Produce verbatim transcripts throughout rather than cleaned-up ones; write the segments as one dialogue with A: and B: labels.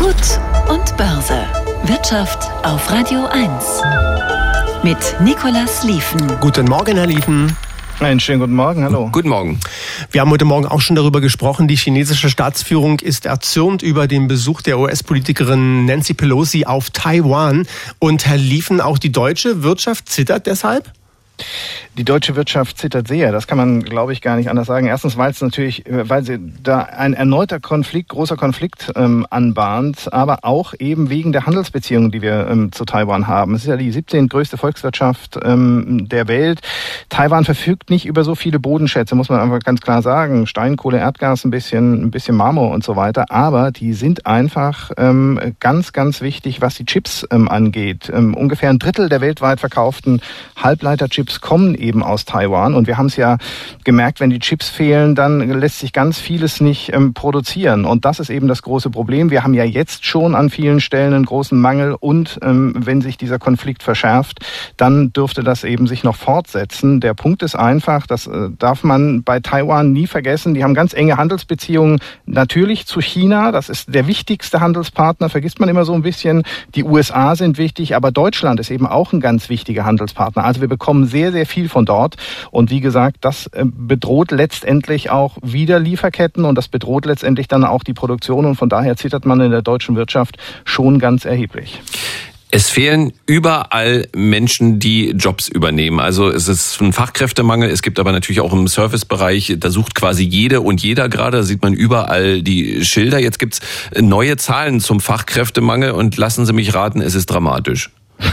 A: Gut und Börse. Wirtschaft auf Radio eins. Mit Nicolas Lieven.
B: Guten Morgen, Herr Lieven.
C: Einen schönen guten Morgen, hallo.
B: Guten Morgen. Wir haben heute Morgen auch schon darüber gesprochen, die chinesische Staatsführung ist erzürnt über den Besuch der U S-Politikerin Nancy Pelosi auf Taiwan. Und Herr Lieven, auch die deutsche Wirtschaft zittert deshalb?
C: Die deutsche Wirtschaft zittert sehr, das kann man, glaube ich, gar nicht anders sagen. Erstens, weil es natürlich, weil sie da ein erneuter Konflikt, großer Konflikt ähm, anbahnt, aber auch eben wegen der Handelsbeziehungen, die wir ähm, zu Taiwan haben. Es ist ja die siebzehntgrößte Volkswirtschaft ähm, der Welt. Taiwan verfügt nicht über so viele Bodenschätze, muss man einfach ganz klar sagen. Steinkohle, Erdgas, ein bisschen, ein bisschen Marmor und so weiter. Aber die sind einfach ähm, ganz, ganz wichtig, was die Chips ähm, angeht. Ähm, ungefähr ein Drittel der weltweit verkauften Halbleiterchips kommen eben aus Taiwan. Und wir haben es ja gemerkt, wenn die Chips fehlen, dann lässt sich ganz vieles nicht ähm, produzieren. Und das ist eben das große Problem. Wir haben ja jetzt schon an vielen Stellen einen großen Mangel. Und ähm, wenn sich dieser Konflikt verschärft, dann dürfte das eben sich noch fortsetzen. Der Punkt ist einfach, das äh, darf man bei Taiwan nie vergessen. Die haben ganz enge Handelsbeziehungen natürlich zu China. Das ist der wichtigste Handelspartner, vergisst man immer so ein bisschen. Die U S A sind wichtig, aber Deutschland ist eben auch ein ganz wichtiger Handelspartner. Also wir bekommen sehr, sehr viel von dort. Und wie gesagt, das bedroht letztendlich auch wieder Lieferketten und das bedroht letztendlich dann auch die Produktion. Und von daher zittert man in der deutschen Wirtschaft schon ganz erheblich.
D: Es fehlen überall Menschen, die Jobs übernehmen. Also es ist ein Fachkräftemangel. Es gibt aber natürlich auch im Servicebereich, da sucht quasi jede und jeder gerade. Da sieht man überall die Schilder. Jetzt gibt's neue Zahlen zum Fachkräftemangel und lassen Sie mich raten, es ist dramatisch.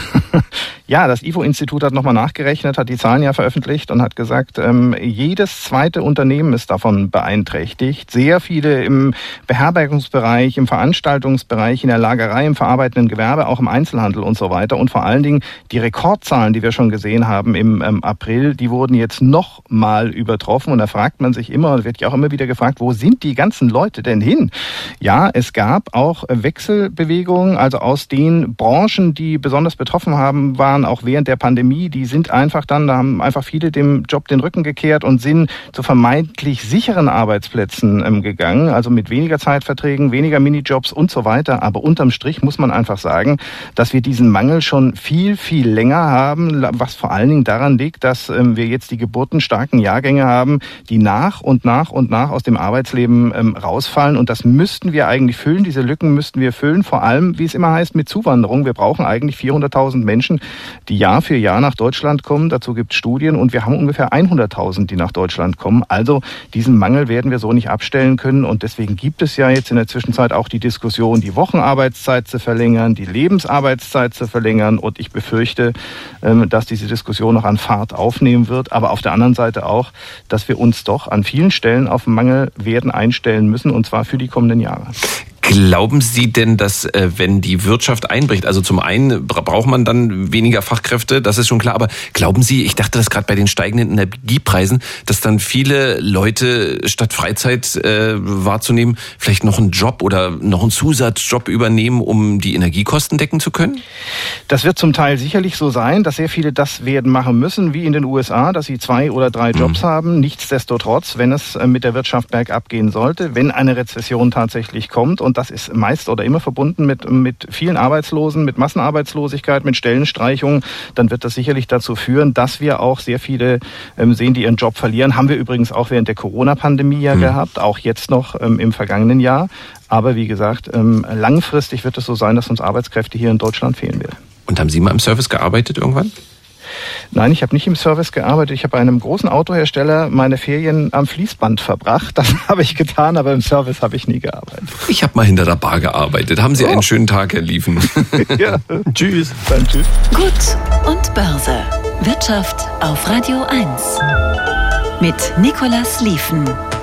C: Ja, das I F O-Institut hat nochmal nachgerechnet, hat die Zahlen ja veröffentlicht und hat gesagt, ähm, jedes zweite Unternehmen ist davon beeinträchtigt. Sehr viele im Beherbergungsbereich, im Veranstaltungsbereich, in der Lagerei, im verarbeitenden Gewerbe, auch im Einzelhandel und so weiter. Und vor allen Dingen die Rekordzahlen, die wir schon gesehen haben im ähm, April, die wurden jetzt noch mal übertroffen. Und da fragt man sich immer, und wird ja auch immer wieder gefragt, wo sind die ganzen Leute denn hin? Ja, es gab auch Wechselbewegungen, also aus den Branchen, die besonders betroffen haben, waren auch während der Pandemie, die sind einfach dann, da haben einfach viele dem Job den Rücken gekehrt und sind zu vermeintlich sicheren Arbeitsplätzen ähm, gegangen, also mit weniger Zeitverträgen, weniger Minijobs und so weiter. Aber unterm Strich muss man einfach sagen, dass wir diesen Mangel schon viel, viel länger haben, was vor allen Dingen daran liegt, dass ähm, wir jetzt die geburtenstarken Jahrgänge haben, die nach und nach und nach aus dem Arbeitsleben ähm, rausfallen. Und das müssten wir eigentlich füllen, diese Lücken müssten wir füllen, vor allem, wie es immer heißt, mit Zuwanderung. Wir brauchen eigentlich vierhunderttausend Menschen, die Jahr für Jahr nach Deutschland kommen. Dazu gibt es Studien und wir haben ungefähr hunderttausend, die nach Deutschland kommen. Also diesen Mangel werden wir so nicht abstellen können und deswegen gibt es ja jetzt in der Zwischenzeit auch die Diskussion, die Wochenarbeitszeit zu verlängern, die Lebensarbeitszeit zu verlängern und ich befürchte, dass diese Diskussion noch an Fahrt aufnehmen wird, aber auf der anderen Seite auch, dass wir uns doch an vielen Stellen auf den Mangel werden einstellen müssen und zwar für die kommenden Jahre.
D: Glauben Sie denn, dass wenn die Wirtschaft einbricht, also zum einen braucht man dann weniger Fachkräfte, das ist schon klar, aber glauben Sie, ich dachte das gerade bei den steigenden Energiepreisen, dass dann viele Leute statt Freizeit äh, wahrzunehmen, vielleicht noch einen Job oder noch einen Zusatzjob übernehmen, um die Energiekosten decken zu können?
C: Das wird zum Teil sicherlich so sein, dass sehr viele das werden machen müssen, wie in den U S A, dass sie zwei oder drei Jobs mhm. haben. Nichtsdestotrotz, wenn es mit der Wirtschaft bergab gehen sollte, wenn eine Rezession tatsächlich kommt und das ist meist oder immer verbunden mit, mit vielen Arbeitslosen, mit Massenarbeitslosigkeit, mit Stellenstreichungen, dann wird das sicherlich dazu führen, dass wir auch sehr viele ähm, sehen, die ihren Job verlieren. Haben wir übrigens auch während der Corona-Pandemie ja mhm. gehabt, auch jetzt noch ähm, im vergangenen Jahr. Aber wie gesagt, ähm, langfristig wird es so sein, dass uns Arbeitskräfte hier in Deutschland fehlen werden.
D: Und haben Sie mal im Service gearbeitet irgendwann?
C: Nein, ich habe nicht im Service gearbeitet. Ich habe bei einem großen Autohersteller meine Ferien am Fließband verbracht. Das habe ich getan, aber im Service habe ich nie gearbeitet.
D: Ich habe mal hinter der Bar gearbeitet. Haben Sie oh. einen schönen Tag, Herr Lieven.
C: Ja, tschüss. Dann tschüss.
A: Gut und Börse. Wirtschaft auf Radio eins. Mit Nicolas Lieven.